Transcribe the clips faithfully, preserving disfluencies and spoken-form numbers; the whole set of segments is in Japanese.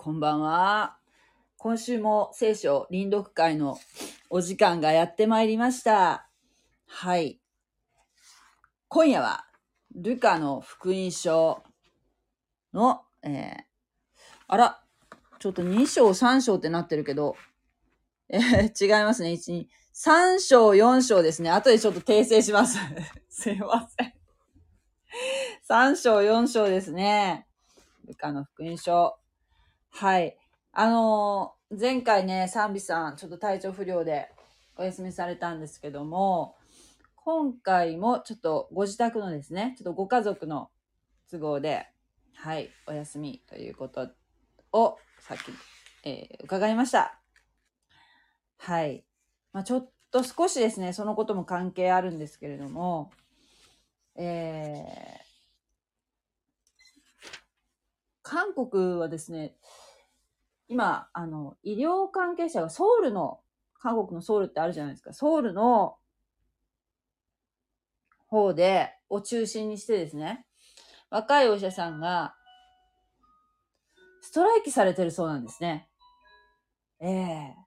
こんばんは。今週も聖書臨読会のお時間がやってまいりました。はい。今夜はルカの福音書の、えー、あら、ちょっとに章さん章ってなってるけど、えー、違いますね。いち、に、さん章よん章ですね。後でちょっと訂正します。すいません。さん章よん章ですね。ルカの福音書。はい。あのー前回ね、賛美さん、ちょっと体調不良でお休みされたんですけども、今回もちょっとご自宅のですね、ちょっとご家族の都合で、はい、お休みということをさっき、えー伺いました。はい。まあ、ちょっと少しですね、そのことも関係あるんですけれども、えー韓国はですね、今、あの、医療関係者がソウルの、韓国のソウルってあるじゃないですか。ソウルの方で、を中心にしてですね、若いお医者さんがストライキされてるそうなんですね。ええ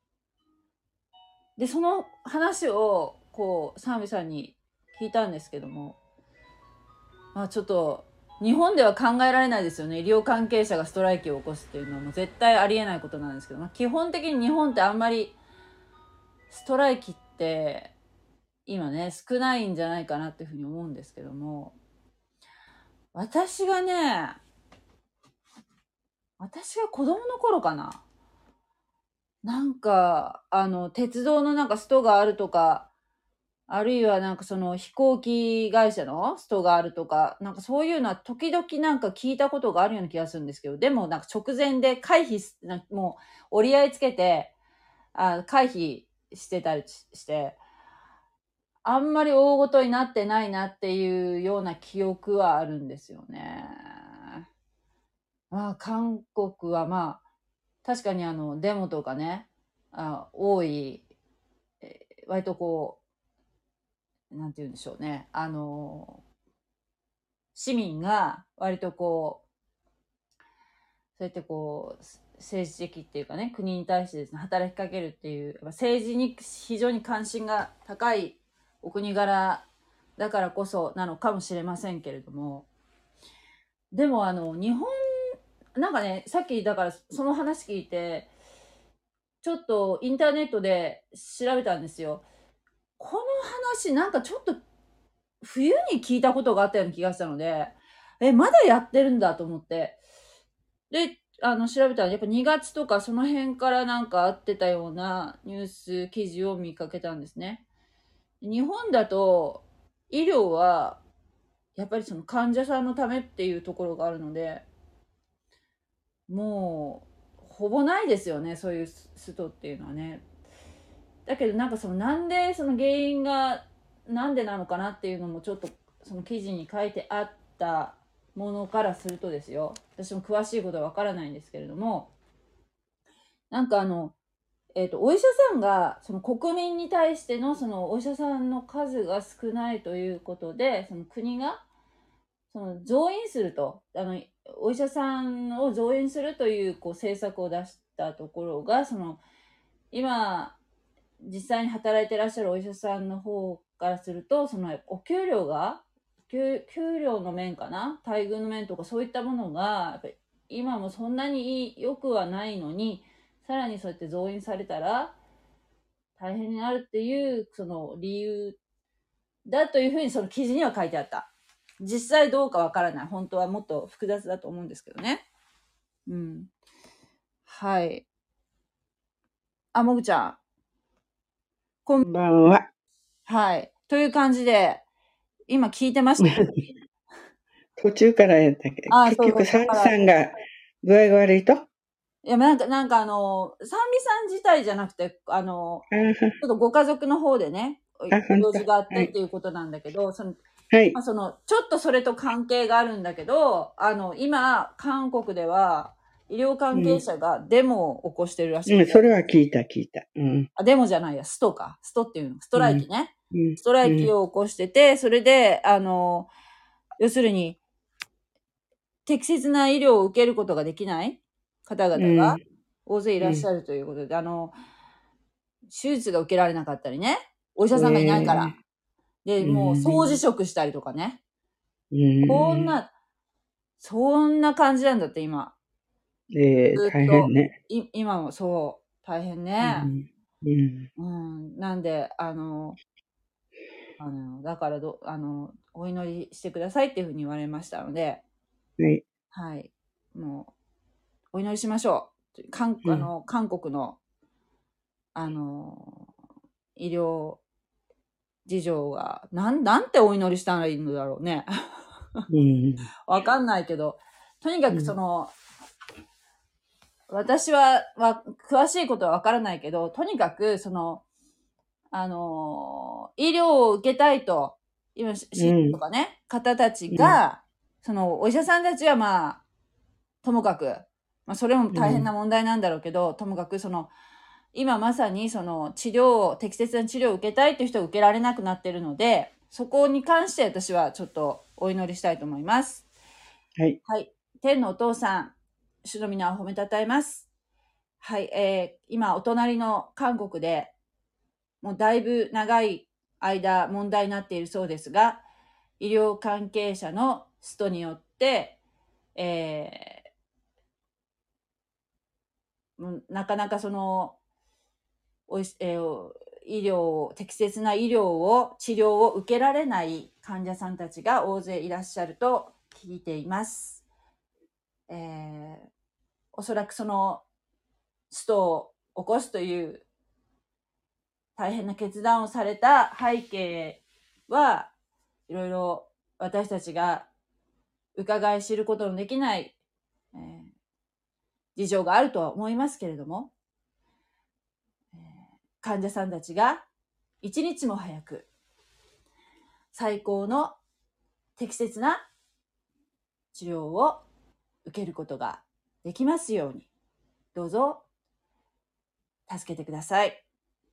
で、その話を、こう、サーミさんに聞いたんですけども、まあちょっと、日本では考えられないですよね。医療関係者がストライキを起こすっていうのはもう絶対ありえないことなんですけど、まあ、基本的に日本ってあんまりストライキって今ね、少ないんじゃないかなっていうふうに思うんですけども、私がね、私が子供の頃かな。なんか、あの、鉄道のなんかストがあるとか、あるいはなんかその飛行機会社のストがあるとか、なんかそういうのは時々なんか聞いたことがあるような気がするんですけど、でもなんか直前で回避す、なんかもう折り合いつけて、あ回避してたりして、あんまり大ごとになってないなっていうような記憶はあるんですよね。まあ、韓国はまあ、確かにあの、デモとかね、あ多い、えー割とこう、なんて言うんでしょうね。あの、市民が割とこう、そうやってこう、政治的っていうかね、国に対してですね、働きかけるっていう、やっぱ政治に非常に関心が高いお国柄だからこそなのかもしれませんけれども、でもあの、日本、なんかね、さっきだからその話聞いて、ちょっとインターネットで調べたんですよ。この話なんかちょっと冬に聞いたことがあったような気がしたので、え、まだやってるんだと思って。で、あの、調べたらやっぱにがつとかその辺からなんかあってたようなニュース記事を見かけたんですね。日本だと医療はやっぱりその患者さんのためっていうところがあるので、もうほぼないですよね、そういうストっていうのはね。だけどなんかそのなんでその原因がなんでなのかなっていうのもちょっとその記事に書いてあったものからするとですよ、私も詳しいことはわからないんですけれども、なんかあの、えっと、お医者さんがその国民に対してのそのお医者さんの数が少ないということで、その国がその増員すると、あのお医者さんを増員するというこう政策を出したところが、その今実際に働いてらっしゃるお医者さんの方からすると、そのお給料が給給料の面かな、待遇の面とかそういったものがやっぱり今もそんなに良くはないのに、さらにそうやって増員されたら大変になるっていうその理由だというふうにその記事には書いてあった。実際どうかわからない。本当はもっと複雑だと思うんですけどね。うん。はい。あ、もぐちゃん。こんこんばんは。 はい。という感じで、今聞いてました。 途中からやったけど、 ああ、 結局、 そうそう、だサンから、 さんが具合が悪いと、あいや、なんか、なんかあの、サンミさん自体じゃなくて、あの、 ーちょっとご家族の方でね、 あ、ほんと。 用事があっはい。 てっていうことなんだけど、その、まあ、 はい。 その、ちょっとそれと関係があるんだけど、あの、今、韓国では、医療関係うん。 者がデモを起こしてるらしくうん、そて、 れは聞いた、聞いた。うん。 あ、デモじゃないや、ストか。ストっていうの、ストうん。 ライキね。 うん。 ストライキうん。 を起こしてて、それで、あの、要するに、適切な医療を受けることができない。 方う 々がん。 大勢いうらっしん。 ゃるということで、あの、手術が受けられなかったりね、お医者さんがいないかえら。 え。 で、 うもう掃除ん。 職したりとかね。 うこんん。 な、そんな感じなんだって、今。 ええ、 ずっ大変と。 ね。 い、今もそう、大変うね。 ん。うん。 うん。なんで、あの、あの、だからど、あの、お祈りしてくださいっていうふうに言われましたので、 はい。 はい。もう、お祈りしましょう。韓、 うん。 あの、韓国の、あの、医療事情が、なん、なんてお祈りしたらいいのだろうね。 うん。 わかんないけど、とにかくそうん。 の、私は、は、詳しいことはわからないけど、とにかく、その、あの、医療を受けたいと、今、しうしとん。 かね、方たちうん。 が、その、お医者さんたちはまあ、ともかく、まあ、それもう。 大変なん問題なんだろうけど、ともかくその、今まさにその治療を、適切な治療を受けたいという人が受けられなくなっているので、そこに関して私はちょっとお祈りしたいと思います。 はい。 はい。天のお父さん、主の皆を褒めたたえます。はい。えー、今、お隣の韓国で、もうだいぶ長い間問題になっているそうですが、医療関係者のストによって、えー、もうなかなかその、おいえー医療を、適切な医療を、治療を受けられない患者さんたちが大勢いらっしゃると聞いています。えー、おそらくそのストを起こすという大変な決断をされた背景はいろいろ私たちが伺い知ることのできない、えー、事情があるとは思いますけれども、えー、患者さんたちが一日も早く最高の適切な治療を受けることができますように、どうぞ助けてください。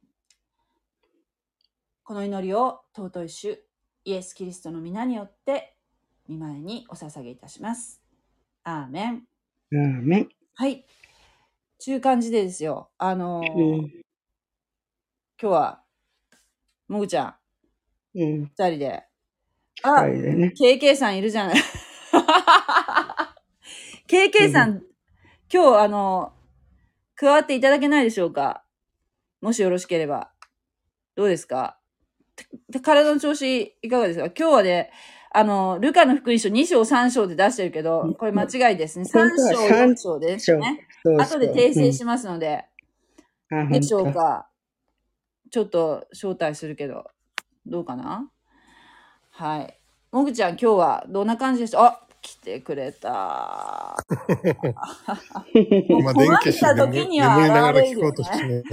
この祈りを尊い主イエス・キリストの皆によって御前にお捧げいたします。アーメン。 アーメン。 はい。ちゅう感じでですよ。あのーうん。 今日は、もぐちゃん、 うん。 二人で。 二あ、 人でね。 ケーケー さんいるじゃない。ケーケー さうん。 ん、今日、あの、加わっていただけないでしょうか。もしよろしければ。どうですか。て体の調子いかがですか。今日はね、あの、ルカの福音書に章さん章で出してるけど、これ間違いですね。 本当はさん章、 三よん章です章。 ね。 そう後でそう。うん。 訂正しますので、 あ、 でしょう本当。 か。ちょっと招待するけど、どうかな。はい。もぐちゃん、今日はどんな感じでした。あ、来てくれた。もう今、 困っ電気してた時眠に眠りながらは現れ聞こうとしてるよね。 ね。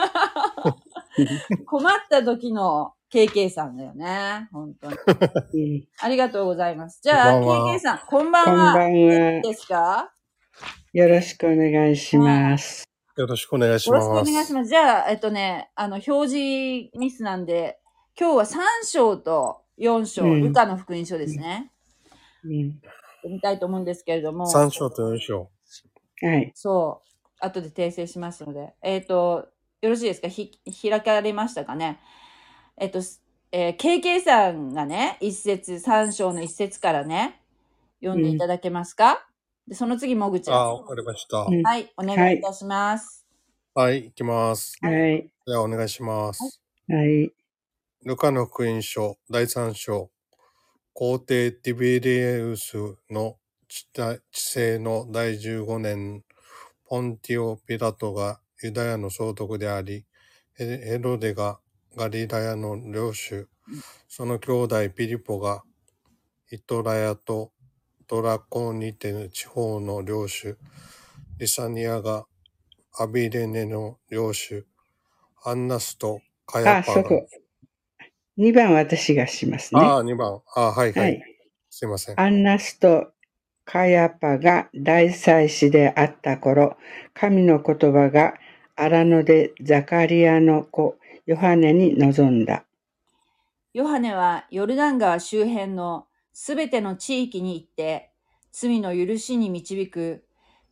困った時の ケーケー さんだよね。本当に。 うん。 ありがとうございます。じこんゃあ、 ばんケーケーは。 さん、こんばんこんばは。 んは。 元気ですか。 よろしくお願いしねます。 よろしくお願いしよろしくおます。 願いします。じゃあ、えっとね、あの、表示ミスなんで、今日はさん章とよんう章、ルん。 カの福音書ですね。 うん。 読みたいと思うんですけれども、 さん章とよん章。 はい。 そう、後で訂正しますので、えっと、よろしいですか。ひ、開かれましたかね。えっと、えー、ケーケー さんがね、一節、さん章の一節からね、読んでいただけますか。で、その次、もぐちゃん。 あ、わかりました。 うん。 はい、お願はいい。 いたします。 はい、行きます。 はい。 はい。 では、お願いしまはい。 す。 はい。 ルカの福音書だいさん章。皇帝ティベリウスの治世のだいじゅうごねん、ポンティオ・ピラトがユダヤの総督であり、ヘヘロデがガリラヤの領主、その兄弟ピリポがイトラヤとトラコニテ地方の領主、リサニアがアビレネの領主、アンナスとカヤあ、 パが、 そこ。にばん私がしますね。 ああ、にばん。ああ、はいは。 はいい。 すいません。 アンナスとカヤパが大祭司であった頃、神の言葉が荒野でザカリアの子ヨハネに臨んだ。 ヨハネはヨルダン川周辺のすべての地域に行って、罪の許しに導く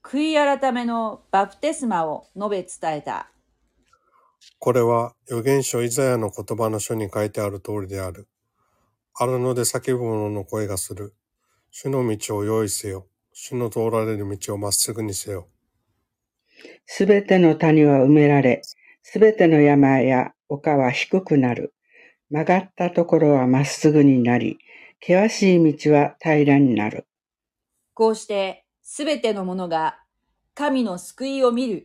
悔い改めのバプテスマを述べ伝えた。 これは預言書イザヤの言葉の書に書いてある通りである。荒野で叫ぶ者の声がする。主の道を用意せよ。主の通られる道をまっすぐにせよ。 すべての谷は埋められ、すべての山や丘は低くなる。曲がったところはまっすぐになり、険しい道は平らになる。 こうしてすべてのものが神の救いを見る。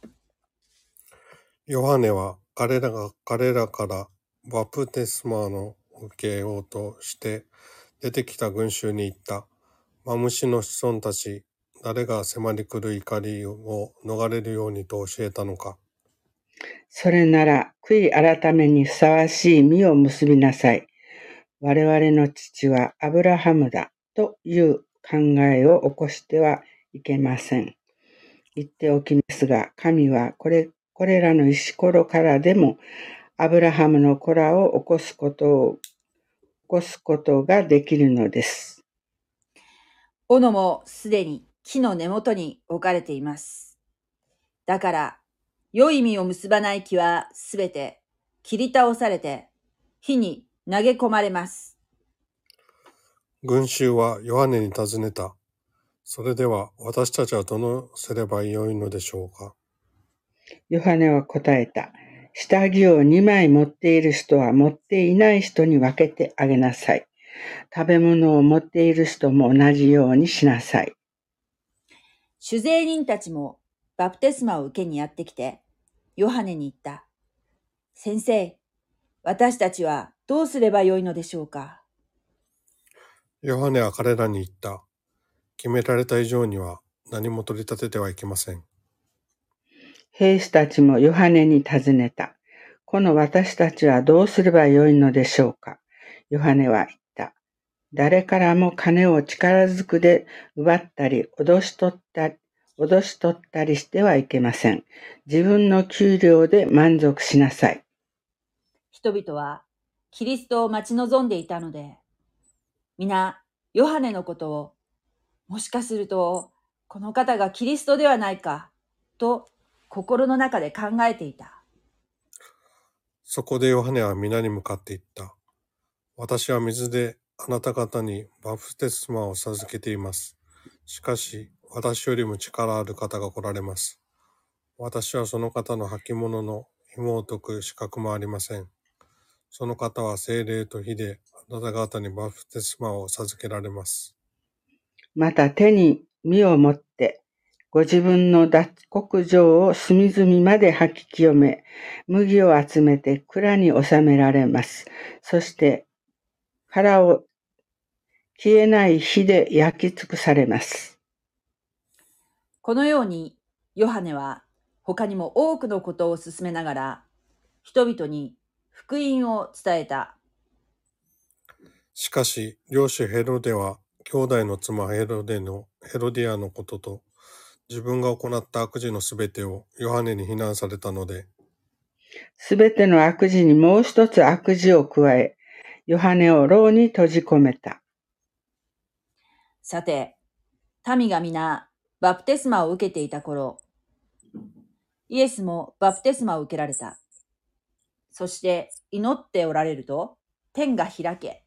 ヨハネは彼らが彼らからバプテスマを受けようとして出てきた群衆に言った。マムシの子孫たち、誰が迫り来る怒りを逃れるようにと教えたのか。 それなら悔い改めにふさわしい実を結びなさい。我々の父はアブラハムだという考えを起こしてはいけません。言っておきますが、神はこれ、これらの石ころからでもアブラハムの子らを起こすことを、起こすことができるのです。 斧もすでに木の根元に置かれています。だから、良い実を結ばない木はすべて切り倒されて火に投げ込まれます。 群衆はヨハネに尋ねた。それでは私たちはどうすればよいのでしょうか。 ヨハネは答えた。下着をにまい持っている人は持っていない人に分けてあげなさい。食べ物を持っている人も同じようにしなさい。 酒税人たちもバプテスマを受けにやってきて、ヨハネに言った。先生、私たちはどうすればよいのでしょうか。 ヨハネは彼らに言った。決められた以上には何も取り立ててはいけません。 兵士たちもヨハネに尋ねた。この私たちはどうすればよいのでしょうか。ヨハネは言った。誰からも金を力ずくで奪ったり、脅し取ったり、脅し取ったりしてはいけません。自分の給料で満足しなさい。 人々はキリストを待ち望んでいたので、皆ヨハネのことを、もしかするとこの方がキリストではないかと心の中で考えていた。 そこでヨハネは皆に向かって言った。私は水であなた方にバプテスマを授けています。しかし私よりも力ある方が来られます。私はその方の履物の紐を解く資格もありません。その方は聖霊と火であなた方にバプテスマを授けられます。 また手に実を持って、ご自分の脱穀場を隅々まで吐き清め、麦を集めて蔵に収められます。そして殻を消えない火で焼き尽くされます。 このようにヨハネは他にも多くのことを進めながら人々に福音を伝えた。 しかし領主ヘロデは兄弟の妻ヘロデのヘロディアのことと自分が行った悪事のすべてをヨハネに非難されたので、 すべての悪事にもう一つ悪事を加え、ヨハネを牢に閉じ込めた。 さて、民が皆バプテスマを受けていた頃、イエスもバプテスマを受けられた。そして祈っておられると、天が開け、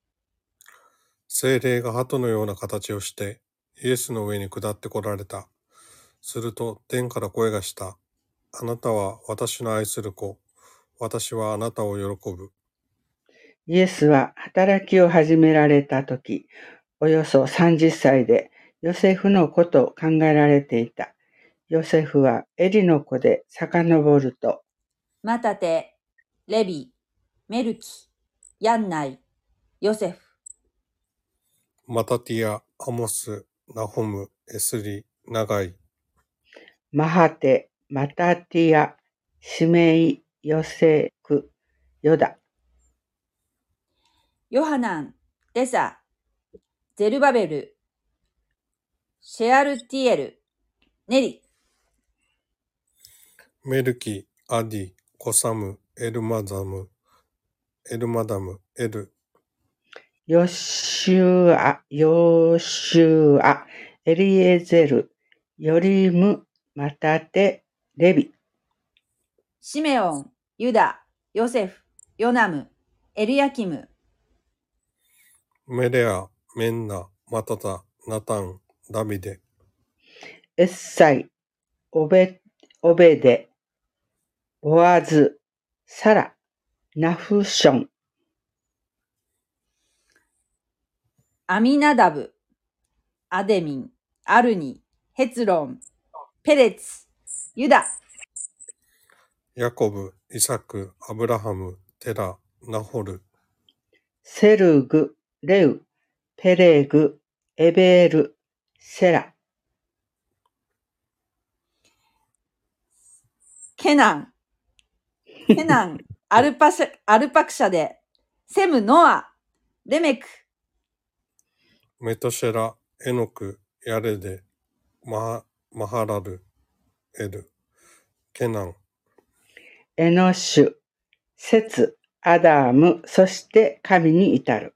聖霊が鳩のような形をしてイエスの上に下ってこられた。すると天から声がした。あなたは私の愛する子。私はあなたを喜ぶ。 イエスは働きを始められたとき、およそさんじゅっさいでヨセフの子と考えられていた。ヨセフはエリの子で遡ると、 マタテ、レビ、メルキ、ヤンナイ、ヨセフ、 マタティア、アモス、ナホム、エスリ、ナガイ、 マハテ、マタティア、シメイ、ヨセク、ヨダ、 ヨハナン、レサ、ゼルバベル、シェアルティエル、ネリ、 メルキ、アディ、コサム、エルマザム、エルマダム、エル、 ヨシュア、ヨシュア、エリエゼル、 ヨリム、マタテ、レビ。 シメオン、ユダ、ヨセフ、ヨナム、エルヤキム。 メレア、メンナ、マタタ、ナタン、ダビデ。 エッサイ、オベ、オベデ、ボアズ、サラ、ナフション。 アミナダブ、アデミン、アルニ、ヘツロン、ペレツ、ユダ。 ヤコブ、イサク、アブラハム、テラ、ナホル。 セルグ、レウ、ペレグ、エベール、セラ。 ケナン、ケナン、アルパシャ、アルパクシャで、セム、ノア、レメク。 メトシェラ、エノク、ヤレデ、マハマハラル、エル、ケナン。 エノシュ、セツ、アダム、そして神に至る。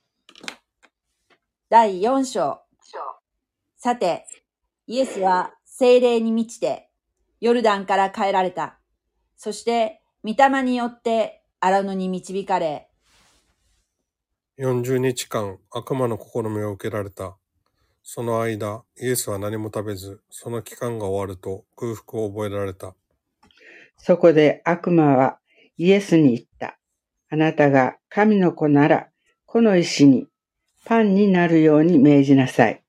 だいよん章。さて、イエスは聖霊に満ちて、ヨルダンから帰られた。そして、御霊によって荒野に導かれ、 よんじゅうにちかん悪魔の試みを受けられた。その間、イエスは何も食べず、その期間が終わると空腹を覚えられた。 そこで悪魔はイエスに言った。あなたが神の子なら、この石にパンになるように命じなさい。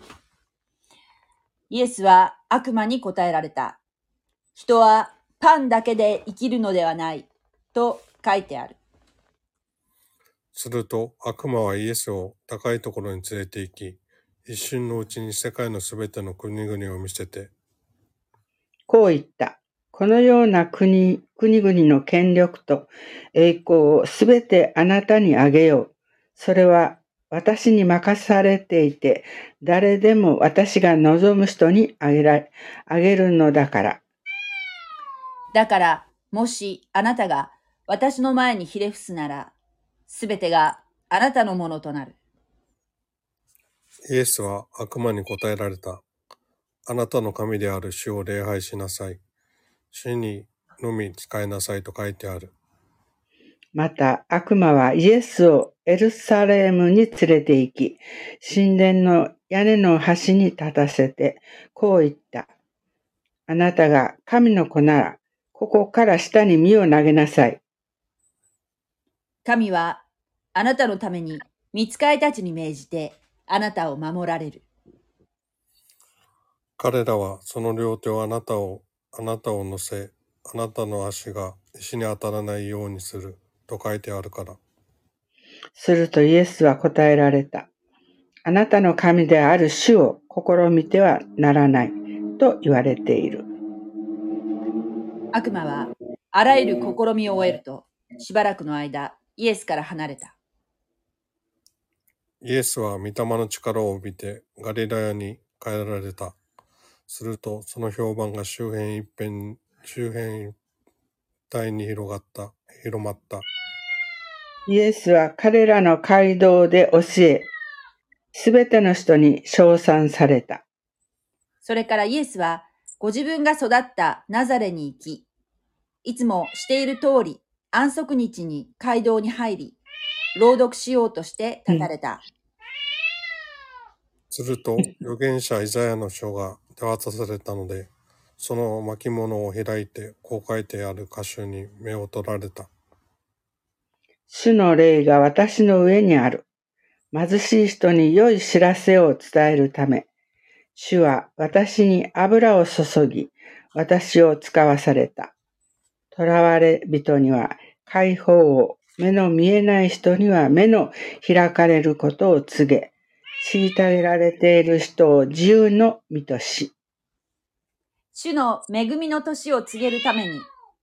イエスは悪魔に答えられた。人はパンだけで生きるのではない、と書いてある。 すると悪魔はイエスを高いところに連れて行き、一瞬のうちに世界のすべての国々を見せて、 こう言った。このような国、国々の権力と栄光をすべてあなたにあげよう。それは私に任されていて、誰でも私が望む人にあげら、あげるのだから。 だから、もしあなたが私の前にひれ伏すなら、すべてがあなたのものとなる。 イエスは悪魔に答えられた。あなたの神である主を礼拝しなさい。主にのみ仕えなさいと書いてある。 また悪魔はイエスをエルサレムに連れて行き、神殿の屋根の端に立たせて、こう言った。あなたが神の子なら、ここから下に身を投げなさい。 神はあなたのために御使いたちに命じてあなたを守られる。 彼らはその両手をあなたを、あなたを乗せ、あなたの足が石に当たらないようにすると書いてあるから。 するとイエスは答えられた。あなたの神である主を試みてはならないと言われている。 悪魔はあらゆる試みを終えると、しばらくの間、イエスから離れた。 イエスは御霊の力を帯びてガリラヤに帰られた。するとその評判が周辺一辺、周辺一帯に広がった、広まった。 イエスは彼らの街道で教え、すべての人に称賛された。 それからイエスはご自分が育ったナザレに行き、いつもしている通り安息日に街道に入り、朗読しようとして立たれた。 すると預言者イザヤの書が手渡されたので、その巻物を開いてこう書いてある箇所に目を取られた。 主の霊が私の上にある。貧しい人に良い知らせを伝えるため、主は私に油を注ぎ、私を使わされた。囚われ人には解放を、目の見えない人には目の開かれることを告げ、虐げられている人を自由の身とし。 主の恵みの年を告げるために、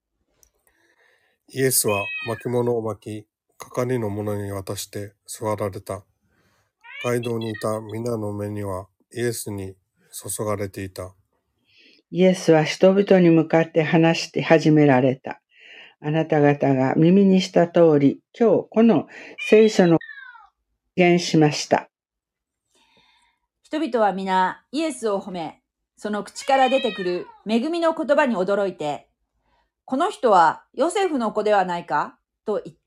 イエスは巻物を巻き、係の者に渡して座られた。街道にいた皆の目にはイエスに注がれていた。 イエスは人々に向かって話して始められた。あなた方が耳にした通り、今日この聖書の言しました。 人々は皆イエスを褒め、 その口から出てくる恵みの言葉に驚いて、この人はヨセフの子ではないかと言った。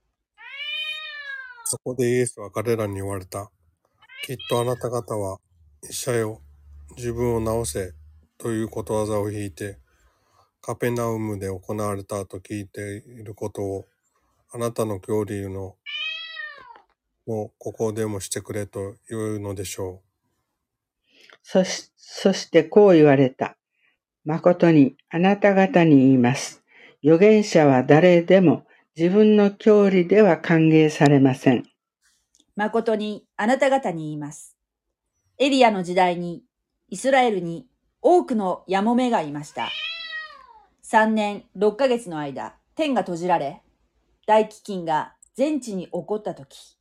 そこでイエスは彼らに言われた。きっとあなた方は、医者よ、自分を治せということわざを引いて、カペナウムで行われたと聞いていることを、あなたの教理のもここでもしてくれというのでしょそし、そしてこう言われた。誠にあなた方に言います。預言者は誰でも自分の教理では歓迎されません。 誠にあなた方に言います。エリアの時代にイスラエルに多くのヤモメがいました。さんねんろっかげつの間、天が閉じられ、大飢饉が全地に起こったとき、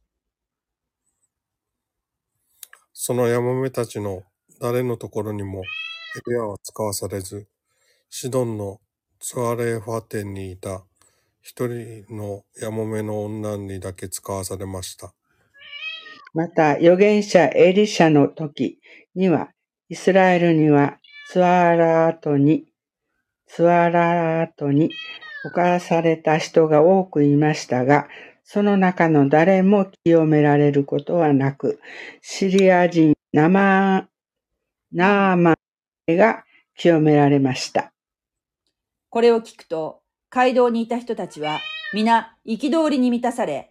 そのヤモメたちの誰のところにもエリアは使わされず、シドンのツアレーファ店にいた一人のヤモメの女にだけ使わされました。 また預言者エリシャの時には、イスラエルにはツアラートに、ツアラートに侵された人が多くいましたが、その中の誰も清められることはなく、シリア人ナマナーマンが清められました。 これを聞くと、街道にいた人たちは皆憤りに満たされ、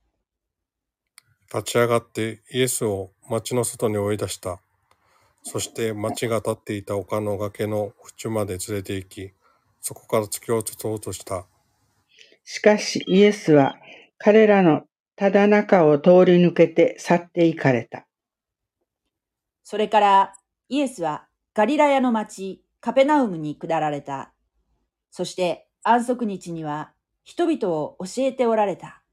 立ち上がってイエスを町の外に追い出した。そして町が立っていた丘の崖の縁まで連れて行き、そこから突き落とそうとした。 しかしイエスは彼らのただ中を通り抜けて去って行かれた。 それからイエスはガリラヤの町カペナウムに下られた。そして安息日には人々を教えておられた。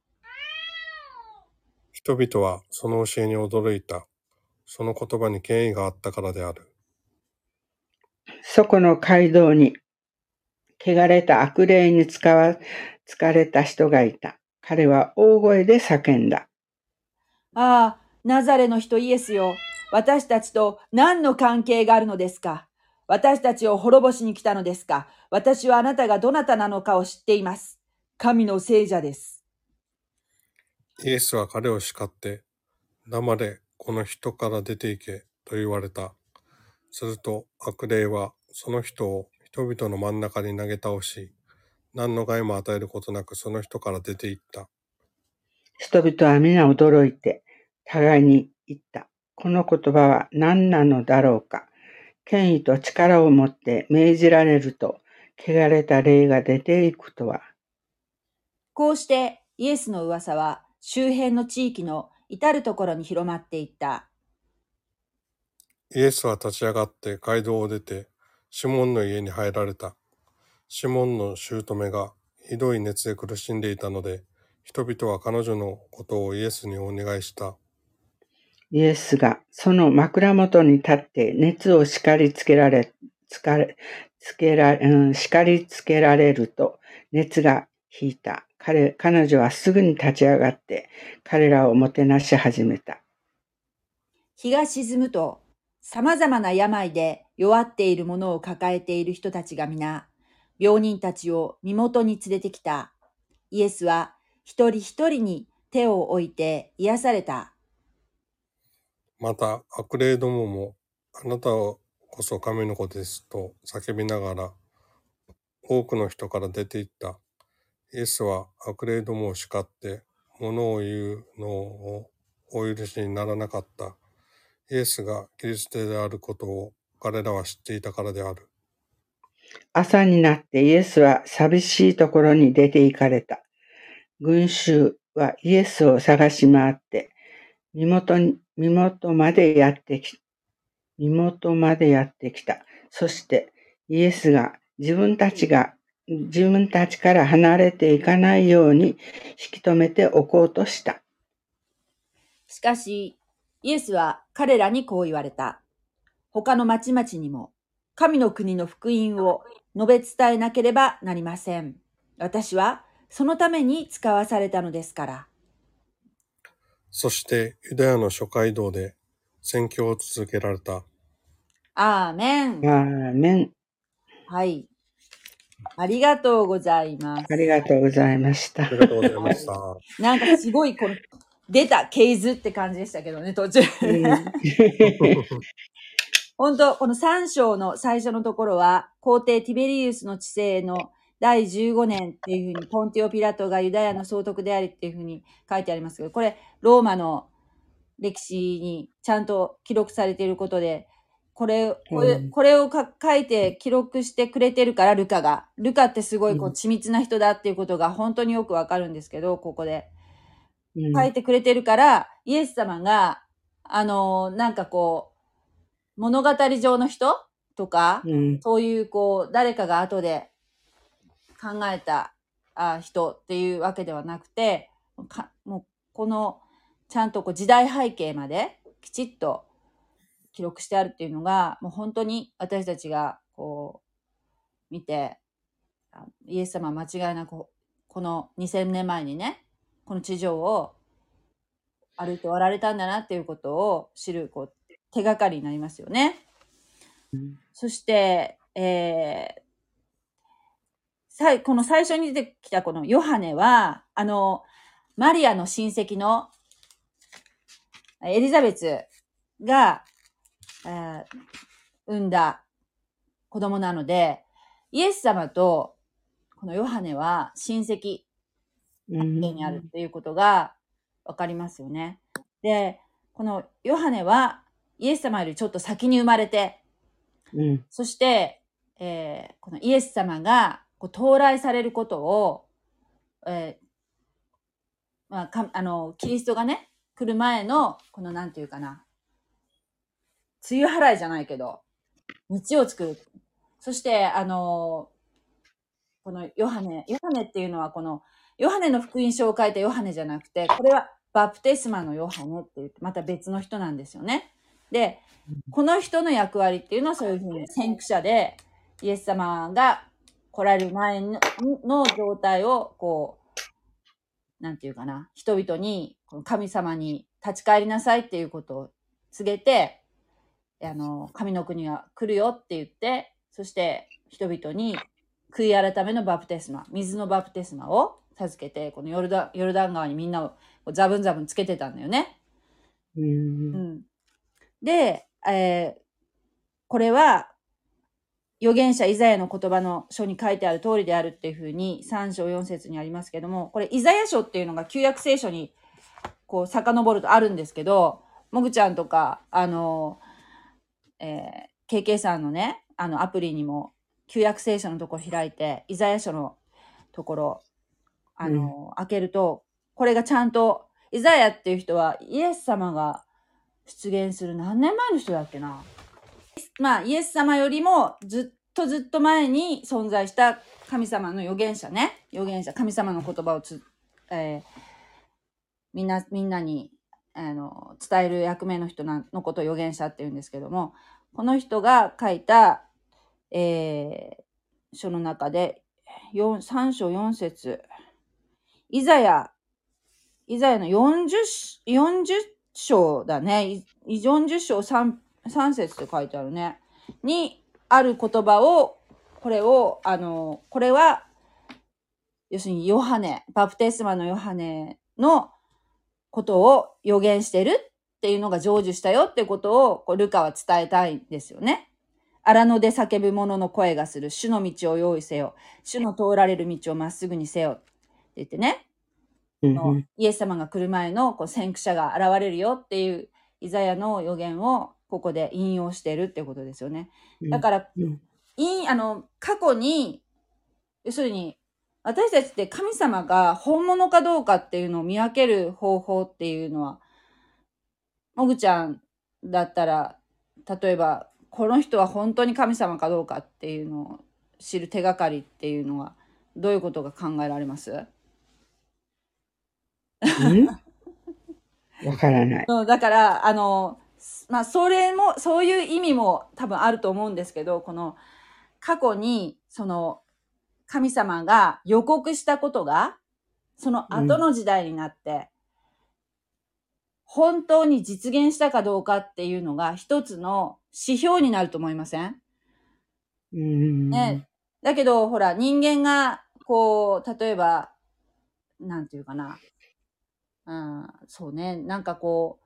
人々はその教えに驚いた。その言葉に権威があったからである。 そこの街道に汚れた悪霊に使わ、疲れた人がいた。彼は大声で叫んだ。 ああ、ナザレの人イエスよ。私たちと何の関係があるのですか？私たちを滅ぼしに来たのですか？私はあなたがどなたなのかを知っています。神の聖者です。 イエスは彼を叱って、黙れ、この人から出て行け、と言われた。すると悪霊はその人を人々の真ん中に投げ倒し、何の害も与えることなくその人から出て行った。 人々は皆驚いて、互いに言った。この言葉は何なのだろうか。権威と力を持って命じられると、汚れた霊が出ていくとは。 こうしてイエスの噂は周辺の地域の至るところに広まっていった。 イエスは立ち上がって街道を出て、シモンの家に入られた。シモンの姑がひどい熱で苦しんでいたので、人々は彼女のことをイエスにお願いした。 イエスがその枕元に立って熱を叱りつけられ、つかれ、つけられ、うん、叱りつけられると熱が引いた。彼、彼女はすぐに立ち上がって彼らをもてなし始めた。 日が沈むと、様々な病で弱っているものを抱えている人たちが皆、病人たちを身元に連れてきた。イエスは一人一人に手を置いて癒された。 また悪霊どもも、あなたこそ神の子ですと叫びながら、多くの人から出て行った。イエスは悪霊どもを叱って、物を言うのをお許しにならなかった。イエスがキリストであることを彼らは知っていたからである。 朝になってイエスは寂しいところに出て行かれた。群衆はイエスを探し回って、身元に、身元までやってき、身元までやってきた。そしてイエスが自分たちが、自分たちから離れていかないように引き止めておこうとした。 しかし、イエスは彼らにこう言われた。他の町々にも、神の国の福音を述べ伝えなければなりません。私はそのために使わされたのですから。 そしてユダヤの諸街道で宣教を続けられた。 アーメン。 アーメン。 はい。ありがとうございます。 ありがとうございました。 ありがとうございました。 なんかすごいこの出たケイズって感じでしたけどね、途中。本当このさん章の最初のところは、皇帝ティベリウスの治世のだいじゅうごねんっていうふうに、ポンティオ・ピラトがユダヤの総督でありっていうふうに書いてありますけど、これ、ローマの歴史にちゃんと記録されていることで、これ、これ、これをか書いて記録してくれてるから、ルカが。ルカってすごいこう緻密な人だっていうことが本当によくわかるんですけど、ここで。書いてくれてるから、イエス様が、あの、なんかこう、物語上の人とか、うん、そういうこう、誰かが後で考えたあ人っていうわけではなくて、かもうこの、ちゃんとこう時代背景まできちっと記録してあるっていうのが、もう本当に私たちがこう、見て、イエス様は間違いなく、このにせんねんまえにね、この地上を歩いておられたんだなっていうことを知るこう手がかりになりますよね。うん、そして、えー、さこの最初に出てきたこのヨハネは、あの、マリアの親戚のエリザベツが、えー、産んだ子供なので、イエス様とこのヨハネは親戚にあるっていうことがわかりますよね。で、このヨハネはイエス様よりちょっと先に生まれて、うん、そして、えー、このイエス様がこう到来されることを、えーまあ、かあのキリストがね来る前のこのなんていうかな、梅雨払いじゃないけど道を作る。そしてあのこのヨハネヨハネっていうのはこのヨハネの福音書を書いたヨハネじゃなくて、これはバプテスマのヨハネって言ってまた別の人なんですよね。で、この人の役割っていうのはそういうふうに先駆者で、イエス様が来られる前の状態をこう、なんていうかな、人々に神様に立ち返りなさいっていうことを告げて、あの、神の国が来るよって言って、そして人々に悔い改めのバプテスマ、水のバプテスマを授けて、このヨルダン、ヨルダン川にみんなをザブンザブンつけてたんだよね。うんうん、で、えー、これは預言者イザヤの言葉の書に書いてある通りであるっていうふうにさん章よん節にありますけども、これイザヤ書っていうのが旧約聖書にこう遡るとあるんですけど、もぐちゃんとか、あの、えー、ケーケー さんのね、あのアプリにも旧約聖書のところ開いて、イザヤ書のところ、あの、うん、開けると、これがちゃんと、イザヤっていう人はイエス様が出現する何年前の人だっけな。まあ、イエス様よりもずっとずっと前に存在した神様の預言者ね。預言者、神様の言葉をつ、えー、みんな、みんなに、あの、伝える役目の人のことを預言者って言うんですけども、この人が書いた、えー、書の中で、さん章よん節、イザヤ、イザヤのよんじゅう、よんじゅう章だね。よんじゅう章さん、さん節って書いてあるね。にある言葉を、これを、あの、これは、要するにヨハネ、バプテスマのヨハネのことを予言してるっていうのが成就したよってことを、こうルカは伝えたいんですよね。荒野で叫ぶ者の声がする。主の道を用意せよ。主の通られる道をまっすぐにせよ。って言ってね。うんうん、イエス様が来る前のこう先駆者が現れるよっていうイザヤの予言をここで引用してるってことですよね。だから、うん、あの過去に要するに私たちって神様が本物かどうかっていうのを見分ける方法っていうのは、もぐちゃんだったら例えばこの人は本当に神様かどうかっていうのを知る手がかりっていうのはどういうことが考えられます？ わからない。 だから、あの、まあ、それも、そういう意味も多分あると思うんですけど、この、過去に、その、神様が予告したことが、その後の時代になって、 本当に実現したかどうかっていうのが一つの指標になると思いません？ うん。 ね。だけど、ほら、人間が、こう、例えば、なんていうかな。うん、そうね。なんかこ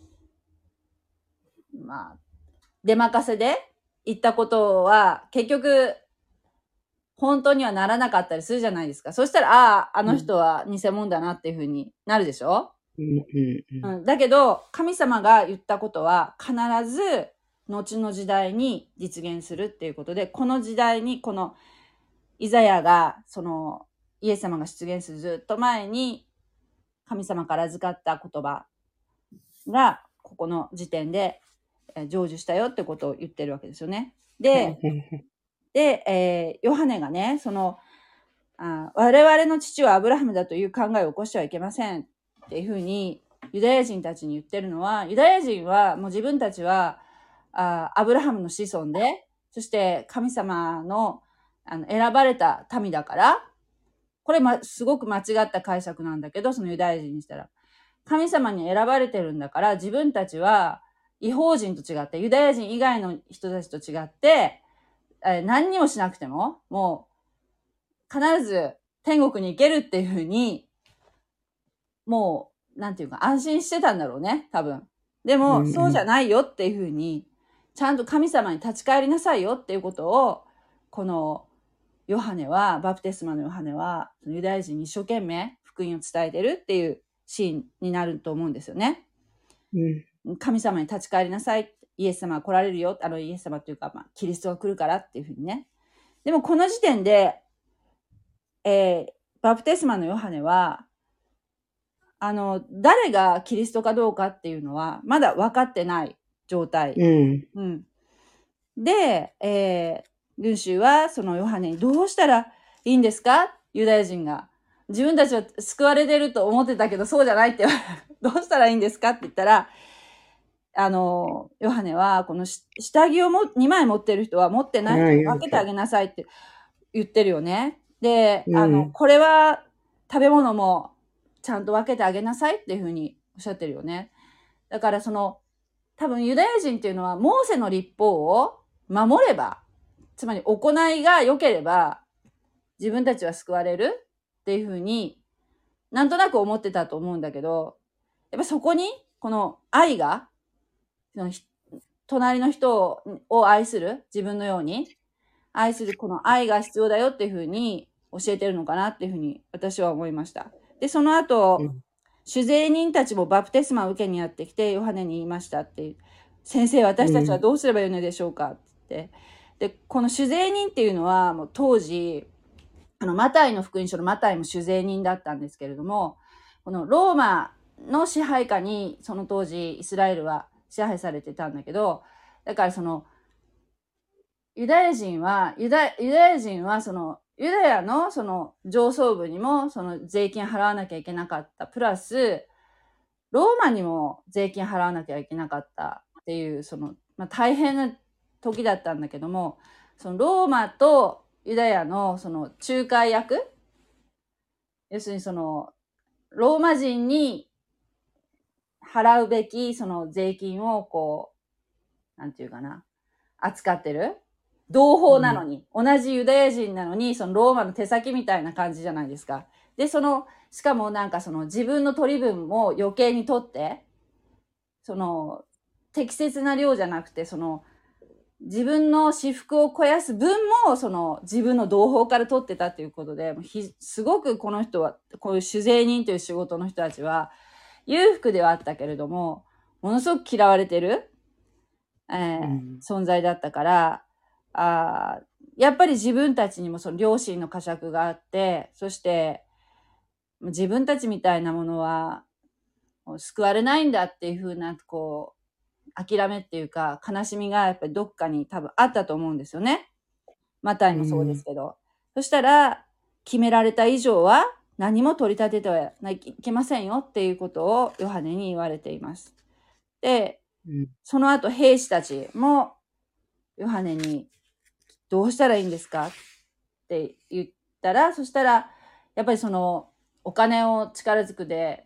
う、まあ、出任せで言ったことは、結局、本当にはならなかったりするじゃないですか。そしたら、ああ、あの人は偽物だなっていうふうになるでしょ？ うんうんうんうん、だけど、神様が言ったことは必ず後の時代に実現するっていうことで、この時代にこのイザヤが、そのイエス様が出現するずっと前に神様から預かった言葉がここの時点でえー成就したよってことを言ってるわけですよね。で、で、えーヨハネがね、そのあ我々の父はアブラハムだという考えを起こしてはいけませんっていうふうにユダヤ人たちに言ってるのは、ユダヤ人はもう自分たちはあアブラハムの子孫で、そして神様の、あの選ばれた民だから、これ、ま、すごく間違った解釈なんだけど、そのユダヤ人にしたら。神様に選ばれてるんだから、自分たちは異邦人と違って、ユダヤ人以外の人たちと違って、えー何にもしなくても、もう必ず天国に行けるっていうふうに、もう、なんていうか、安心してたんだろうね、多分。でも、 うんうんそうじゃないよっていうふうに、ちゃんと神様に立ち返りなさいよっていうことを、このヨハネは、バプテスマのヨハネは、ユダヤ人に一生懸命福音を伝えてるっていうシーンになると思うんですよね。 うん神様に立ち返りなさい。イエス様は来られるよ。あの、イエス様っていうか、まあ、キリストが来るからっていうふうにね。でも、この時点で、えー、バプテスマのヨハネは、あの、誰がキリストかどうかっていうのは、まだ分かってない状態。 うんうん。で、えー、群衆はそのヨハネにどうしたらいいんですか？ユダヤ人が。自分たちは救われてると思ってたけど、そうじゃないってどうしたらいいんですかって言ったら、あの、ヨハネは、このし下着をもにまい持ってる人は持ってないはい人分けてあげなさいって言ってるよね。で、 うんあの、これは食べ物もちゃんと分けてあげなさいっていうふうにおっしゃってるよね。だからその、多分ユダヤ人っていうのはモーセの律法を守れば、つまり行いが良ければ自分たちは救われるっていうふうになんとなく思ってたと思うんだけど、やっぱそこにこの愛が、その隣の人を愛する、自分のように愛するこの愛が必要だよっていうふうに教えてるのかなっていうふうに私は思いました。で、その後、 うん主税人たちもバプテスマを受けにやってきて、ヨハネに言いましたって、先生、私たちはどうすればよいのでしょうかって。で、この主税人っていうのは、もう当時、あの、マタイの福音書のマタイも主税人だったんですけれども、このローマの支配下に、その当時、イスラエルは支配されてたんだけど、だからその、ユダヤ人は、ユダユダヤ人は、その、ユダヤのその上層部にもその税金払わなきゃいけなかった。プラス、ローマにも税金払わなきゃいけなかったっていう、その、まあ、大変な時だったんだけども、そのローマとユダヤのその仲介役、要するにその、ローマ人に払うべきその税金をこう、なんていうかな、扱ってる。同胞なのに、うん、同じユダヤ人なのに、そのローマの手先みたいな感じじゃないですか。で、その、しかもなんかその自分の取り分も余計に取って、その、適切な量じゃなくて、その、自分の私腹を肥やす分も、その、自分の同胞から取ってたっていうことで、ひすごくこの人は、こういう主税人という仕事の人たちは、裕福ではあったけれども、ものすごく嫌われてる、えーうん、存在だったから、あやっぱり自分たちにもその良心の呵責があって、そして自分たちみたいなものは救われないんだっていうふうなこう諦めっていうか悲しみがやっぱりどっかに多分あったと思うんですよね。マタイもそうですけど、うん、そしたら決められた以上は何も取り立ててはいけませんよっていうことをヨハネに言われています。で、うん、その後兵士たちもヨハネにどうしたらいいんですかって言ったら、そしたら、やっぱりその、お金を力ずくで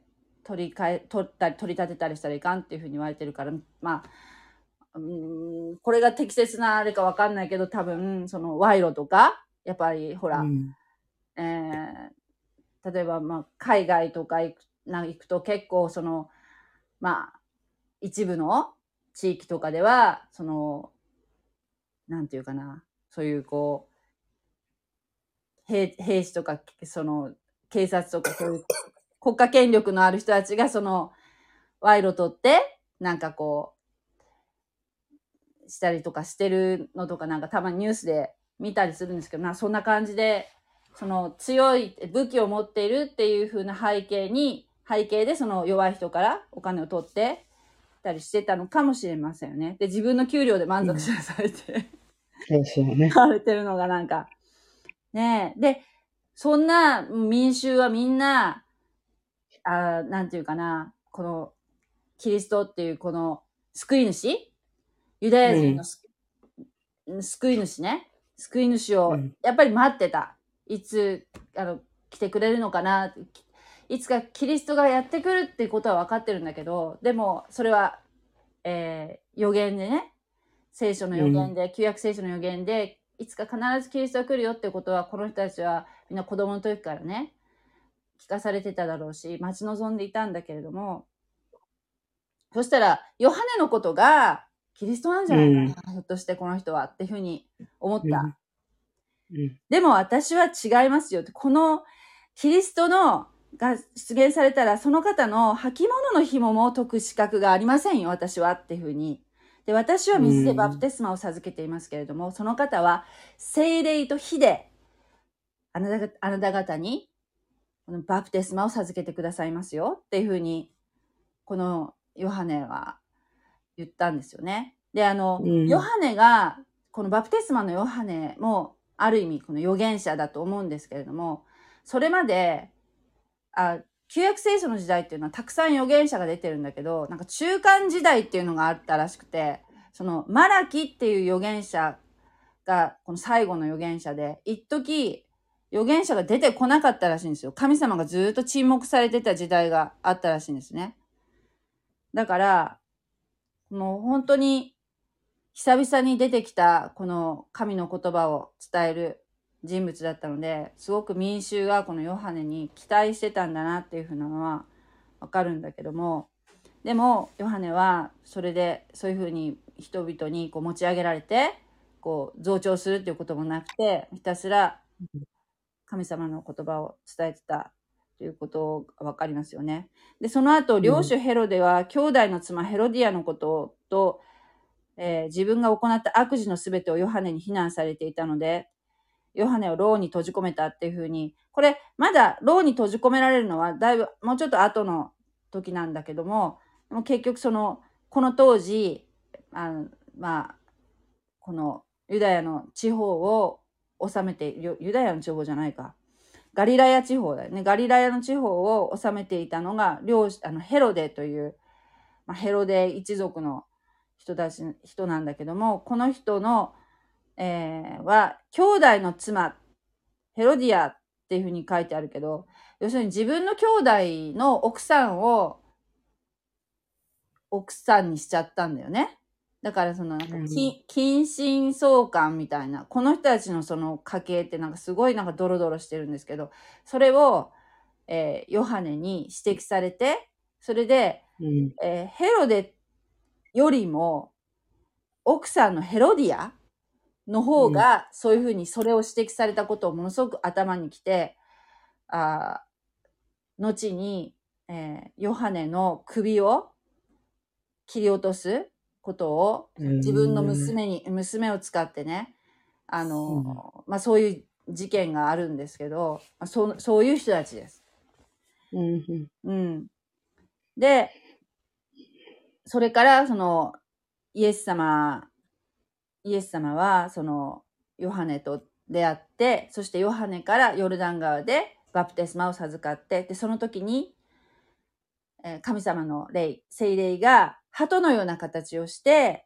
取り替え、取ったり、取り立てたりしたらいかんっていうふうに言われてるから、まあ、うーん、これが適切なあれかわかんないけど、多分、その賄賂とか、やっぱり、ほら、 うん。 えー、例えば、まあ、海外とか行く、な行くと結構、その、まあ、一部の地域とかでは、その、なんていうかな、そういう、こう、兵、兵士とか、その、警察とか、そういう国家権力のある人たちが、その、賄賂取って、なんかこう、したりとかしてるのとか、なんかたまにニュースで見たりするんですけど、なそんな感じで、その強い武器を持っているっていう風な背景に、背景でその弱い人からお金を取ってたりしてたのかもしれませんよね。で、自分の給料で満足しなさいって、 そうそうね。 言われてるのがなんか、ねえ。で、そんな民衆はみんな、あなんていうかな、この、キリストっていうこの救い主ユダヤ人の、うん、救い主ね。救い主をやっぱり待ってた。いつ、あの、来てくれるのかな。いつかキリストがやってくるってことは分かってるんだけど、でも、それは、えー、予言でね、聖書の予言で、旧約聖書の予言で、いつか必ずキリストが来るよってことは、この人たちはみんな子供の時からね、聞かされてただろうし、待ち望んでいたんだけれども、そしたら、ヨハネのことが、キリストなんじゃないかな、うん、ひょっとしてこの人はっていうふうに思った。うんうん、でも私は違いますよって、このキリストのが出現されたら、その方の履物の紐も解く資格がありませんよ、私はっていうふうに。で、私は水でバプテスマを授けていますけれども、うん、その方は聖霊と火であなた、あなた方にこのバプテスマを授けてくださいますよっていうふうに、このヨハネは言ったんですよね。で、あの、うん、ヨハネが、このバプテスマのヨハネも、ある意味、この預言者だと思うんですけれども、それまで、あ、旧約聖書の時代っていうのはたくさん預言者が出てるんだけど、なんか中間時代っていうのがあったらしくて、そのマラキっていう預言者が、この最後の預言者で、一時預言者が出てこなかったらしいんですよ。神様がずっと沈黙されてた時代があったらしいんですね。だから、もう本当に久々に出てきたこの神の言葉を伝える人物だったので、すごく民衆がこのヨハネに期待してたんだなっていうふうなのはわかるんだけども、でもヨハネはそれでそういうふうに人々にこう持ち上げられてこう増長するっていうこともなくて、ひたすら神様の言葉を伝えてたということがわかりますよね。で、その後、領主ヘロデは兄弟の妻ヘロディアのことと、えー、自分が行った悪事のすべてをヨハネに非難されていたので、ヨハネを牢に閉じ込めたっていうふうに、これ、まだ牢に閉じ込められるのは、だいぶ、もうちょっと後の時なんだけども、でも結局その、この当時、あの、まあ、このユダヤの地方を治めて、ユダヤの地方じゃないか。ガリラヤ地方だよね。ガリラヤの地方を治めていたのが、領あのヘロデという、まあ、ヘロデ一族の人たち、人なんだけども、この人の、えー、は、兄弟の妻、ヘロディアっていうふうに書いてあるけど、要するに自分の兄弟の奥さんを、奥さんにしちゃったんだよね。だからそのなんか、うん、近親相関みたいな、この人たちのその家系ってなんかすごいなんかドロドロしてるんですけど、それを、えー、ヨハネに指摘されて、それで、うんえー、ヘロデよりも奥さんのヘロディアの方がそういうふうにそれを指摘されたことをものすごく頭にきて、あ後に、えー、ヨハネの首を切り落とすことを自分の娘に、娘を使ってね、あの、うん、まあそういう事件があるんですけど、そそういう人たちです。うん、うん。で、それからそのイエス様、イエス様はそのヨハネと出会って、そしてヨハネからヨルダン川でバプテスマを授かって、でその時に、えー、神様の霊、聖霊が鳩のような形をして、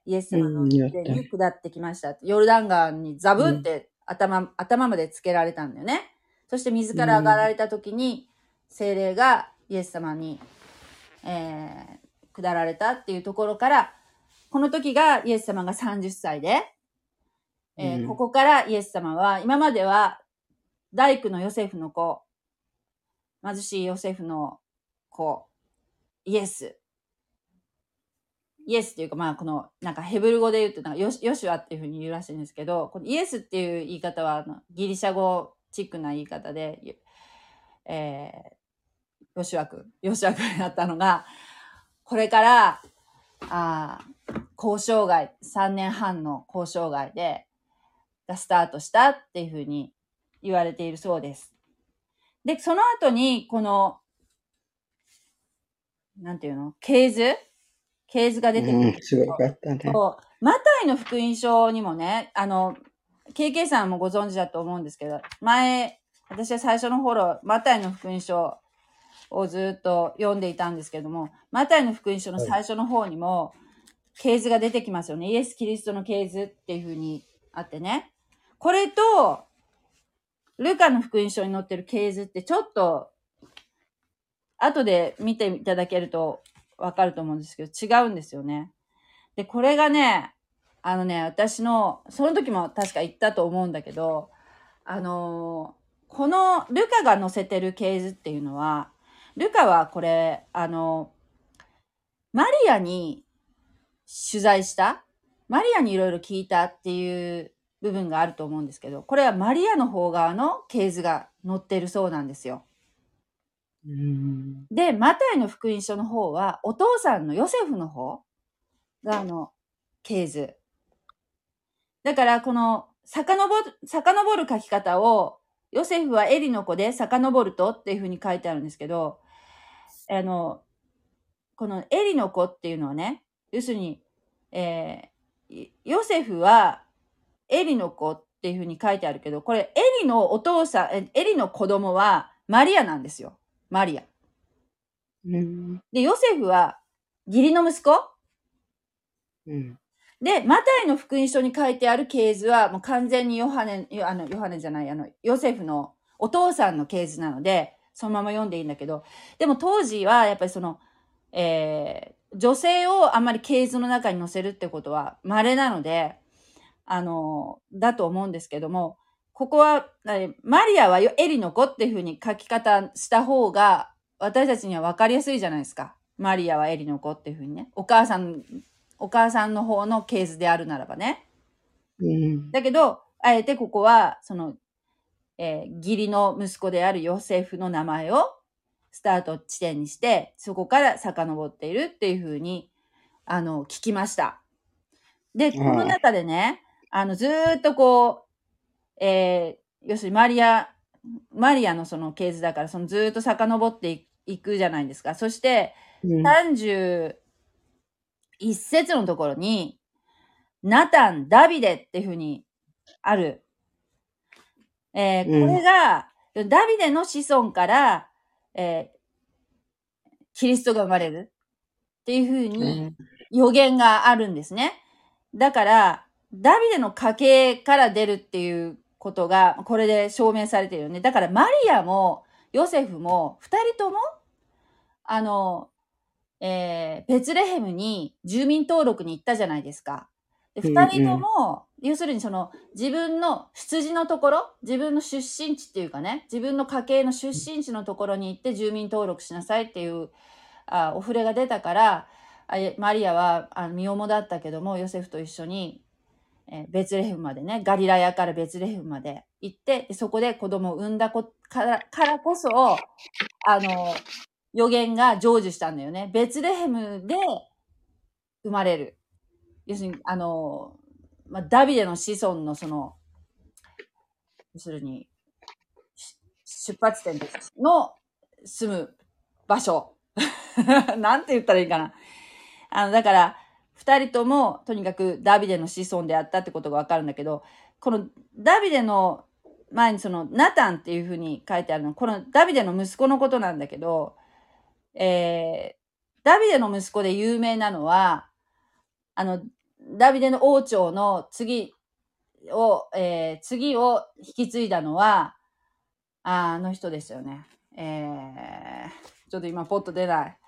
イエス様の上に下ってきました。うん、ヨルダン川にザブって頭、うん、頭までつけられたんだよね。そして水から上がられた時に、聖霊がイエス様にえー、下られたっていうところから、この時がイエス様がさんじゅっさいで、えーうんここからイエス様は、今までは大工のヨセフの子、貧しいヨセフの子、イエス。イエスっていうか、まあ、この、なんかヘブル語で言うと、なんかヨシヨシュアっていうふうに言うらしいんですけど、このイエスっていう言い方は、あのギリシャ語チックな言い方で、えー、ヨシュア君、ヨシュア君になったのが、これから、あ交渉外、さんねんはんの交渉外で、がスタートしたっていうふうに言われているそうです。で、その後に、この、なんていうの系図系図が出てくる。 うん、すごかったね。 そうマタイの福音書にもね、あの、ケーケー さんもご存知だと思うんですけど、前、私は最初の頃、マタイの福音書をずっと読んでいたんですけども、マタイの福音書の最初の方にも、系図が出てきますよね。イエス・キリストの系図っていう風にあってね。これと、ルカの福音書に載ってる系図ってちょっと、後で見ていただけるとわかると思うんですけど、違うんですよね。で、これがね、あのね、私の、その時も確か言ったと思うんだけど、あのー、このルカが載せてる系図っていうのは、ルカはこれ、あの、マリアに取材した、マリアにいろいろ聞いたっていう部分があると思うんですけど、これはマリアの方側の系図が載ってるそうなんですよ。 うん、 で、マタイの福音書の方は、お父さんのヨセフの方があの、系図。だから、この、遡る、遡る書き方を、ヨセフはエリの子で遡るとっていうふうに書いてあるんですけど、あの、このエリの子っていうのはね、要するに、えー、ヨセフはエリの子っていうふうに書いてあるけど、これエリのお父さん、エリの子供はマリアなんですよ。マリア。 うん、 で、ヨセフは義理の息子、 うん、 で、マタイの福音書に書いてある系図は、もう完全にヨハネ、あの、ヨハネじゃない、あの、ヨセフのお父さんの系図なので、そのまま読んでいいんだけど、でも当時は、やっぱりその、えー、女性をあんまり系図の中に載せるってことは稀なので、あの、だと思うんですけども、ここは、マリアはエリの子っていう風に書き方した方が、私たちには分かりやすいじゃないですか。マリアはエリの子っていう風にね。お母さん、お母さんの方の系図であるならばね。 うん、 だけど、あえてここは、その、えー、義理の息子であるヨセフの名前をスタート地点にして、そこから遡っているっていう風に、あの、聞きました。で、この中でね、あの、ずーっとこう、えー、要するにマリア、マリアのその系図だから、そのずーっと遡っていくじゃないですか。そして、さんじゅういっ節のところに、ナタン、ダビデっていう風にある。えー、これが、ダビデの子孫から、えー、キリストが生まれるっていう風に予言があるんですね。だから、ダビデの家系から出るっていうことが、これで証明されてるよね。だから、マリアも、ヨセフも、二人とも、あの、えー、ベツレヘムに住民登録に行ったじゃないですか。で、二人とも、要するにその、自分の出自のところ、自分の出身地っていうかね、自分の家系の出身地のところに行って住民登録しなさいっていう、あお触れが出たから、あマリアはあ身重だったけども、ヨセフと一緒に、えー、ベツレヘムまでね、ガリラヤからベツレヘムまで行って、でそこで子供を産んだこからからこそ、あの、予言が成就したんだよね。ベツレヘムで生まれる。要するに、あの、まあ、ダビデの子孫のその、要するに、出発点の住む場所。なんて言ったらいいかな。あの、だから、二人とも、とにかくダビデの子孫であったってことがわかるんだけど、このダビデの前にその、ナタンっていうふうに書いてあるの、このダビデの息子のことなんだけど、えー、ダビデの息子で有名なのは、あの、ダビデの王朝の次を、えー、次を引き継いだのは、あ, あの人ですよね。えー、ちょっと今ポッと出ない。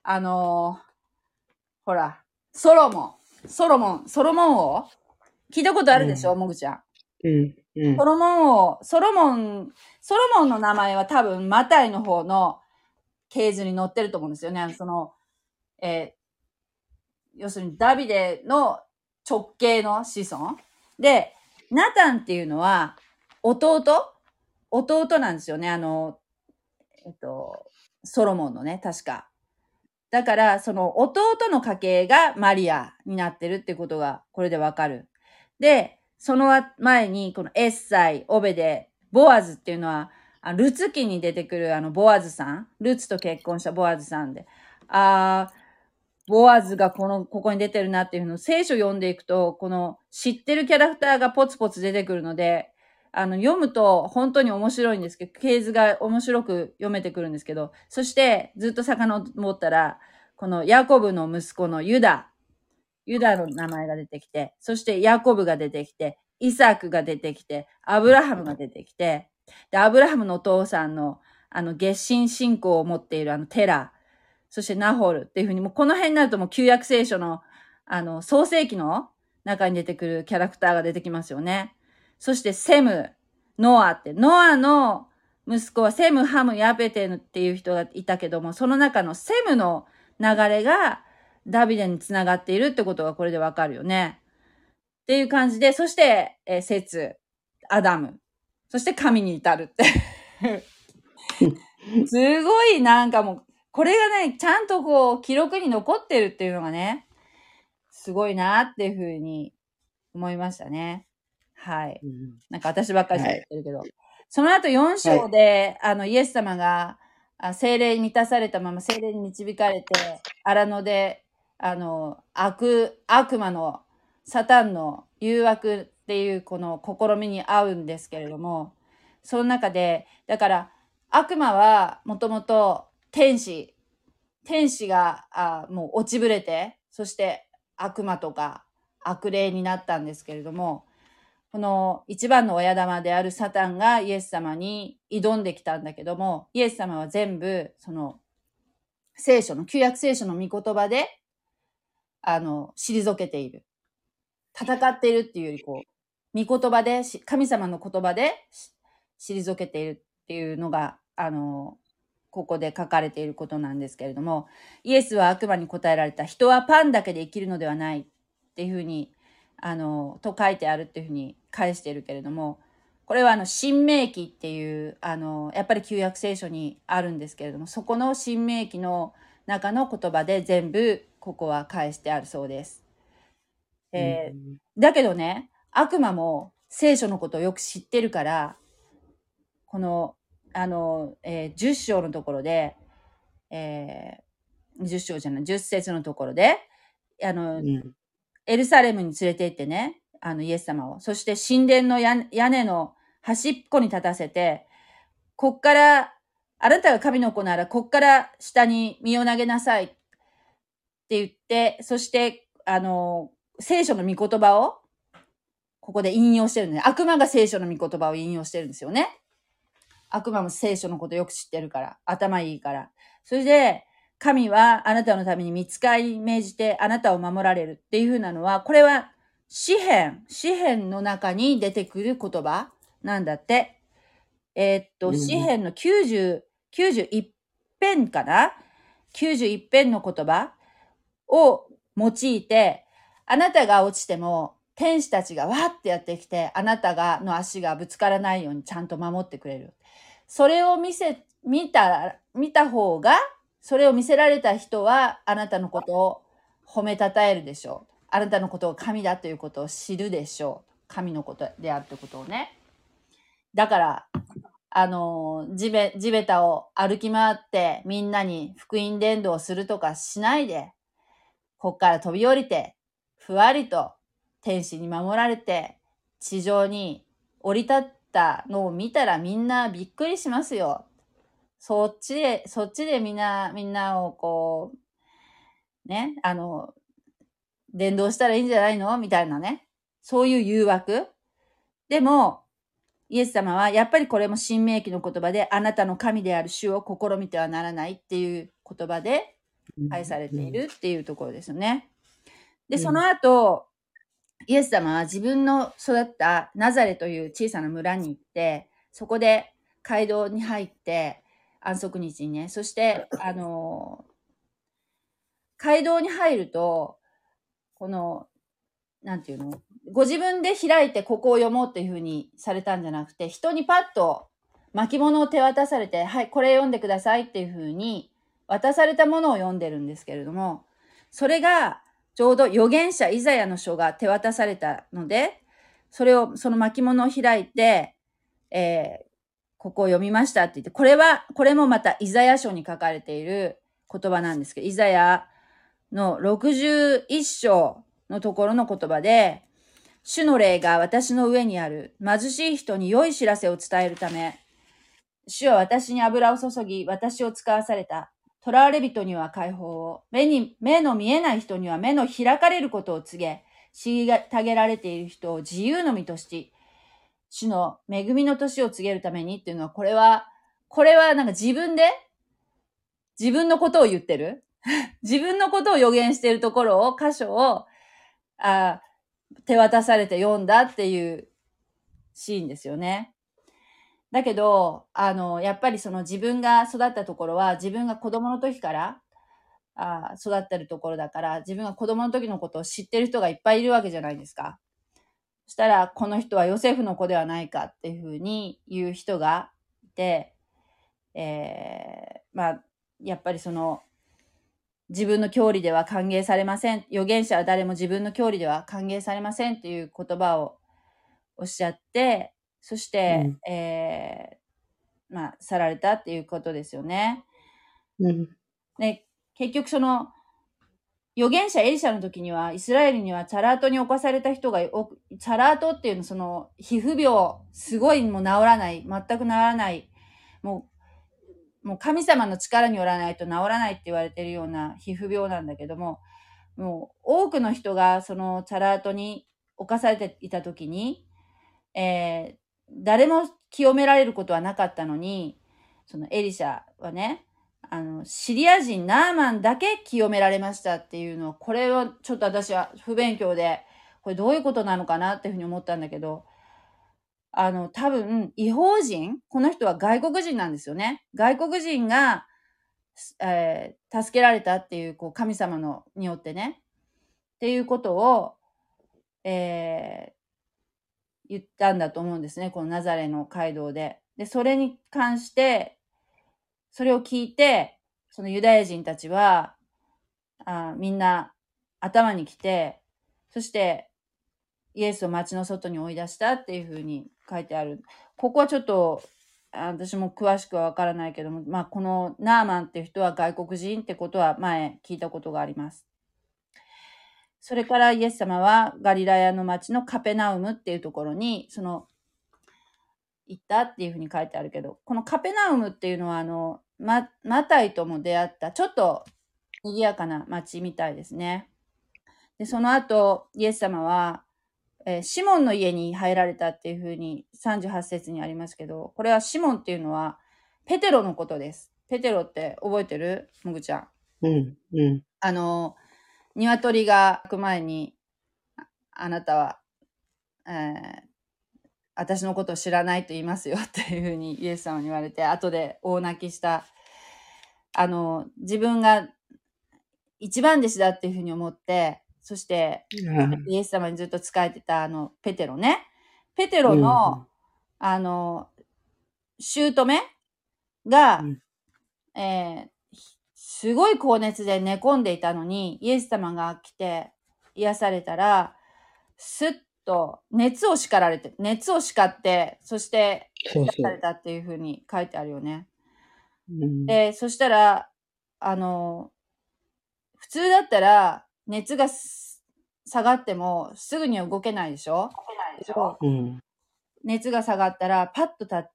あのー、ほら、ソロモン、ソロモン、ソロモン王聞いたことあるでしょ、もぐちゃん。 うん。うん。 ソロモン王、ソロモン、ソロモンの名前は多分マタイの方の系図に載ってると思うんですよね。その、えー、要するにダビデの直系の子孫。で、ナタンっていうのは弟弟なんですよね。あの、えっと、ソロモンのね、確か。だから、その弟の家系がマリアになってるってことが、これでわかる。で、その前に、このエッサイ、オベデ、ボアズっていうのは、ルツ記に出てくるあの、ボアズさん。ルツと結婚したボアズさんで。あー、ボアズがこの、ここに出てるなっていうのを聖書読んでいくと、この知ってるキャラクターがポツポツ出てくるので、あの、読むと本当に面白いんですけど、系図が面白く読めてくるんですけど、そしてずっと遡ったら、このヤコブの息子のユダ、ユダの名前が出てきて、そしてヤコブが出てきて、イサクが出てきて、アブラハムが出てきて、で、アブラハムのお父さんの、あの、月神信仰を持っているあのテラ、そしてナホルっていうふうに、もうこの辺になるともう旧約聖書の、あの、創世記の中に出てくるキャラクターが出てきますよね。そしてセム、ノアって、ノアの息子はセム、ハム、ヤペテヌっていう人がいたけども、その中のセムの流れがダビデにつながっているってことがこれでわかるよね。っていう感じで、そして、えー、セツ、アダム、そして神に至るって。すごいなんかもう、これがね、ちゃんとこう、記録に残ってるっていうのがね、すごいなっていうふうに思いましたね。はい。なんか私ばっかり喋ってるけど。はい、その後よん章で、はい、あの、イエス様が、聖霊に満たされたまま聖霊に導かれて、荒野で、あの、悪、悪魔の、サタンの誘惑っていうこの試みに合うんですけれども、その中で、だから、悪魔はもともと天使、天使があもう落ちぶれて、そして悪魔とか悪霊になったんですけれども、この一番の親玉であるサタンがイエス様に挑んできたんだけども、イエス様は全部その聖書の、旧約聖書の御言葉で、あの、退けている。戦っているっていうよりこう、御言葉で、神様の言葉で退けているっていうのが、あの、ここで書かれていることなんですけれども、イエスは悪魔に答えられた。人はパンだけで生きるのではないっていうふうに、あの、と書いてあるっていうふうに返しているけれども、これはあの、新明記っていう、あの、やっぱり旧約聖書にあるんですけれども、そこの新明記の中の言葉で全部ここは返してあるそうです。えー、だけどね、悪魔も聖書のことをよく知ってるから、この、あの、えー、じゅっ章のところで、えー、じゅっ章じゃない、じゅっ節のところで、あの、うん、エルサレムに連れて行ってね、あの、イエス様を。そして神殿の屋根の端っこに立たせて、こっから、あなたが神の子なら、こっから下に身を投げなさいって言って、そして、あの、聖書の御言葉を、ここで引用してるんです。悪魔が聖書の御言葉を引用してるんですよね。悪魔も聖書のことよく知ってるから、頭いいから。それで、神はあなたのために御使い命じてあなたを守られるっていう風なのは、これは詩篇、詩篇の中に出てくる言葉なんだって。えー、っと、詩篇のきゅうじゅう、きゅうじゅういち編かな ?きゅうじゅういち 編の言葉を用いて、あなたが落ちても、天使たちがわーってやってきて、あなたがの足がぶつからないようにちゃんと守ってくれる。それを見せ、見た、見た方が、それを見せられた人は、あなたのことを褒めたたえるでしょう。あなたのことを神だということを知るでしょう。神のことであるということをね。だから、あの、地べ、地べたを歩き回って、みんなに福音伝道をするとかしないで、こっから飛び降りて、ふわりと天使に守られて、地上に降り立ったのを見たらみんなびっくりしますよ。そっちで、そっちでみんな、みんなをこう、ね、あの、伝道したらいいんじゃないのみたいなね。そういう誘惑。でも、イエス様はやっぱりこれも新明記の言葉で、あなたの神である主を試みてはならないっていう言葉で、 愛されていうん。 るっていうところですよね。で、 うそのん。 後、イエス様は自分の育ったナザレという小さな村に行って、そこで街道に入って、安息日にね、そして、あの、街道に入ると、この、なんていうの、ご自分で開いてここを読もうっていうふうにされたんじゃなくて、人にパッと巻物を手渡されて、はい、これ読んでくださいっていうふうに渡されたものを読んでるんですけれども、それがちょうど預言者イザヤの書が手渡されたので、それを、その巻物を開いて、えーここを読みましたって言って、これは、これもまたイザヤ書に書かれている言葉なんですけど、イザヤのろくじゅういっ章のところの言葉で、主の霊が私の上にある。貧しい人に良い知らせを伝えるため、主は私に油を注ぎ、私を使わされた。囚われ人には解放を、目に、目の見えない人には目の開かれることを告げ、虐げられている人を自由の身とし、主の恵みの年を告げるためにっていうのは、これは、これはなんか自分で、自分のことを言ってる。自分のことを予言しているところを、箇所を、あ手渡されて読んだっていうシーンですよね。だけど、あの、やっぱりその自分が育ったところは、自分が子供の時からあ育ってるところだから、自分が子供の時のことを知ってる人がいっぱいいるわけじゃないですか。そしたら、この人はヨセフの子ではないかっていうふうに言う人がいて、えー、まあ、やっぱりその、自分の教理では歓迎されません。預言者は誰も自分の教理では歓迎されませんっていう言葉をおっしゃって、そしうて、 ん。 えー、まあ、去られたっていうことですよね。 うん。 で、結局その、預言者エリシャの時には、イスラエルにはチャラートに侵された人が、おチャラートっていうのその、皮膚病、すごいもう治らない、全く治らない、もう、もう神様の力によらないと治らないって言われてるような皮膚病なんだけども、もう多くの人がそのチャラートに侵されていた時に、えー、誰も清められることはなかったのに、そのエリシャはね、あの、シリア人ナーマンだけ清められましたっていうのを、これはちょっと私は不勉強で、これどういうことなのかなっていうふうに思ったんだけど、あの、多分、違法人、この人は外国人なんですよね。外国人が、えー、助けられたっていう、こう、神様のによってね、っていうことを、えー、言ったんだと思うんですね。このナザレの街道で。で、それに関して、それを聞いて、そのユダヤ人たちは、あみんな頭に来て、そしてイエスを町の外に追い出したっていうふうに書いてある。ここはちょっと、あ私も詳しくはわからないけども、まあこのナーマンっていう人は外国人ってことは前聞いたことがあります。それからイエス様はガリラヤの町のカペナウムっていうところに、その、行ったっていうふうに書いてあるけど、このカペナウムっていうのはあの、ママタイとも出会った、ちょっと賑やかな町みたいですね。で、その後、イエス様は、えーシモンの家に入られたっていうふうにさんじゅうはち節にありますけど、これはシモンっていうのはペテロのことです。ペテロって覚えてる？もぐちゃん。 うん。うん。 あの、鶏が鳴く前に、ああなたは、えー私のことを知らないと言いますよっていうふうにイエス様に言われて、後で大泣きした、あの、自分が一番弟子だっていうふうに思って、そしてあイエス様にずっと仕えてたあの、ペテロね。ペテうロの、 ん。 あの、姑うが、 ん。 えーすごい高熱で寝込んでいたのに、イエス様が来て癒されたら、すっと熱を叱られて、熱を叱って、そしてそう癒されそたっていうふうに書いてあるよね。 う。うん。 で、そしたら、あの、普通だったら熱がす下がってもすぐには動けないでしょ？けどうん。 熱が下がったらパッと立って、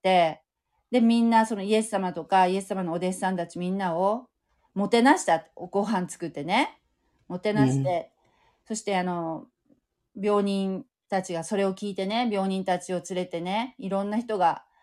で、みんなそのイエス様とかイエス様のお弟子さんたちみんなをもてなした。ご飯作ってね。もてうなしん。 て、そしてあの、病人たちがそれを聞いてね、病人たちを連れてね、いろんな人が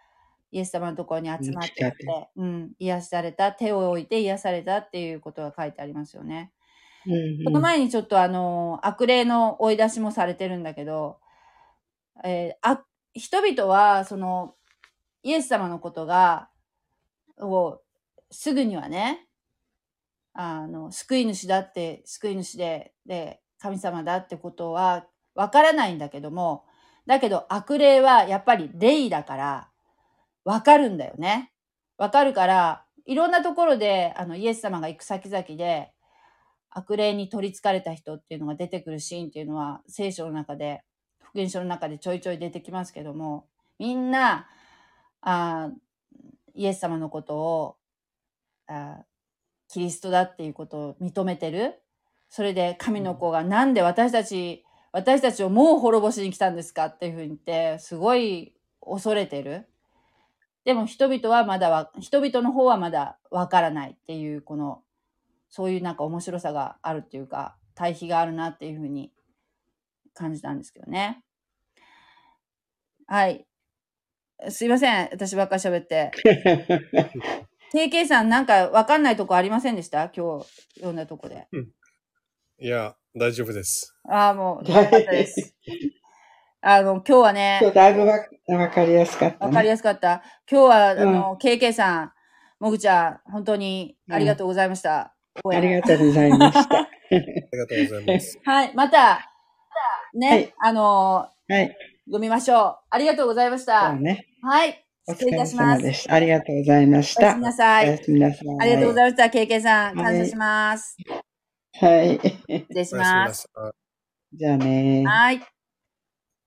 イエス様のところに集まってきて、 うん来たってうん、癒された、手を置いて癒されたっていうことが書いてありますよね。 うんその前にちょっとあの、悪霊の追い出しもされてるんだけど、えーあ、人々は、その、イエス様のことが、を、すぐにはね、あの、救い主だって、救い主で、で、神様だってことはわからないんだけども、だけど悪霊はやっぱり霊だから、わかるんだよね。わかるから、いろんなところで、あの、イエス様が行く先々で、悪霊に取り憑かれた人っていうのが出てくるシーンっていうのは、聖書の中で、福音書の中でちょいちょい出てきますけども、みんな、あイエス様のことをあ、キリストだっていうことを認めてる。それで神の子がなんで私たち、私たちをもう滅ぼしに来たんですかっていうふうに言って、すごい恐れてる。でも人々はまだわ、人々の方はまだわからないっていう、この、そういうなんか面白さがあるっていうか、対比があるなっていうふうに感じたんですけどね。はい。すいません。私ばっかり喋って。ケーケー さんなんかわかんないとこありませんでした？今日読んだとこで。 いや、大丈夫です。 ああ、もう、よかったです。あの、今日は今日ね、 だいぶわわかりやすかったわかりね。 やすかった。今日は、あうん。 の、ケーケー さん、もぐちゃん、本当にありがとうございました。応あり援。 がとうございました。 ありがとうございます。 はい。また、 はね、 い。 あの、 はい。 読みましょう。ありがとうございましそうた。 ね。 はい。 お失礼いた疲れします。 様でした。ありがとうございましおやすみた。 なさい。 おやすみなさありがとうごい。 ざいました。ケーケー さん、感謝しはい。 ます。 はい。 失礼しおやすみます。 なさい。 じゃあね。 はい。